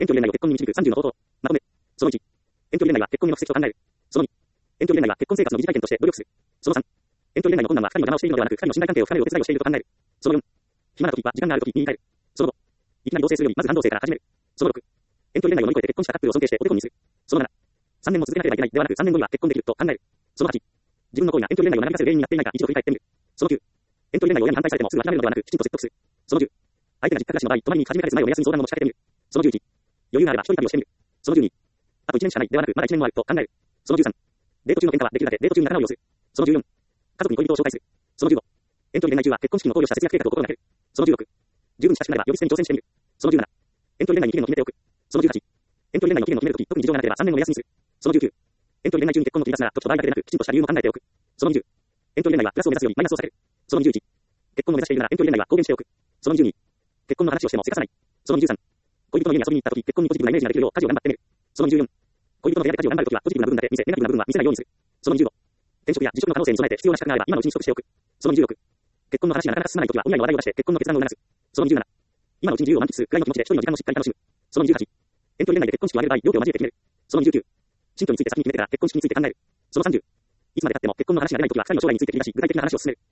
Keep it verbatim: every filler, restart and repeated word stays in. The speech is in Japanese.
遠距離恋愛を結婚に導くさんじゅうの方法。まとめ。そのいち。遠距離恋愛は結婚への布石を考える。そのに。遠距離恋愛は結婚生活の疑似体験として努力する。そのさん。遠距離恋愛の困難は二人の邪魔をしているのではなく、二人の信頼関係を深めるお手伝いをしていると考える。そのよん。暇な時は時間がある時に言い換える。そのご。いきなり同棲するよりまず感動性から始める。そのろく。遠距離恋愛を乗り越えて結婚したカップルを尊敬してお手本にする。そのなな。さんねんも続けなければいけないではなくさんねんごには結婚できると考える。そのはち。自分の恋が遠距離恋愛を長引かせる原因になっていないか一度振り返ってみる。そのきゅう。遠距離恋愛を親に反対されてもすぐ諦めるのではなくきちんと説得する。そのじゅう。相手が実家暮らしの場合、泊まりに行き始める前を目安に相談を持ちかけてみる。そのじゅういち。余裕があれば一人旅をしてみる。そのじゅうに。あといちねんしかないではなくまだいちねんもあると考える。そのじゅうさん。デート中の喧嘩はできるだけデート中に仲直りをする。そのじゅうよん。家族に恋人を紹介する。そのじゅうご。遠距離恋愛中は結婚資金を考慮した節約計画を心がける。そのじゅうろく。十分に親しくなれば呼び捨てに挑戦してみる。そのじゅうなな。遠距離恋愛に期限を決めておく。そのじゅうはち。遠距離恋愛の期限を決めるとき、特に事情がなければさんねんを目安にする。そのじゅうきゅう。遠距離恋愛中に結婚の切り出すなら時と場合だけでなくきちんとした理由も考えておく。そのにじゅう。遠距離恋愛はプラスを目指すよりマイナスを避ける。そのにじゅういち。結婚を目指しているなら遠距離恋愛は公言しておく。そのにじゅうに。結婚の話をしてもせかさない。そのにじゅうさん。恋人の家に遊びに行ったとき、結婚にポジティブなイメージができるよう家事を頑張ってみる。そのにじゅうよん。恋人の部屋で家事を頑張るときはポジティブな部分だけ見せ、ネガティブな部分は見せないようにする。そのにじゅうご。転職や辞職の可能性に備えて必要な資格があれば今のうちに取得しておく。そのにじゅうろく。結婚の話がなかなか進まないときはお見合いの話題を出して結婚の決断を促す。そのにじゅうなな。今のうちに自由を満喫するくらいの気持ちで一人の時間をしっかり楽しむ。そのにじゅうはち。遠距離恋愛で結婚式を挙げる場合、両家を交えて決める。そのにじゅうきゅう。新居について先に決めてから結婚式について考える。そのさんじゅう。いつまで経っても結婚の話が出ないときは二人の将来について切り出し具体的な話を進める。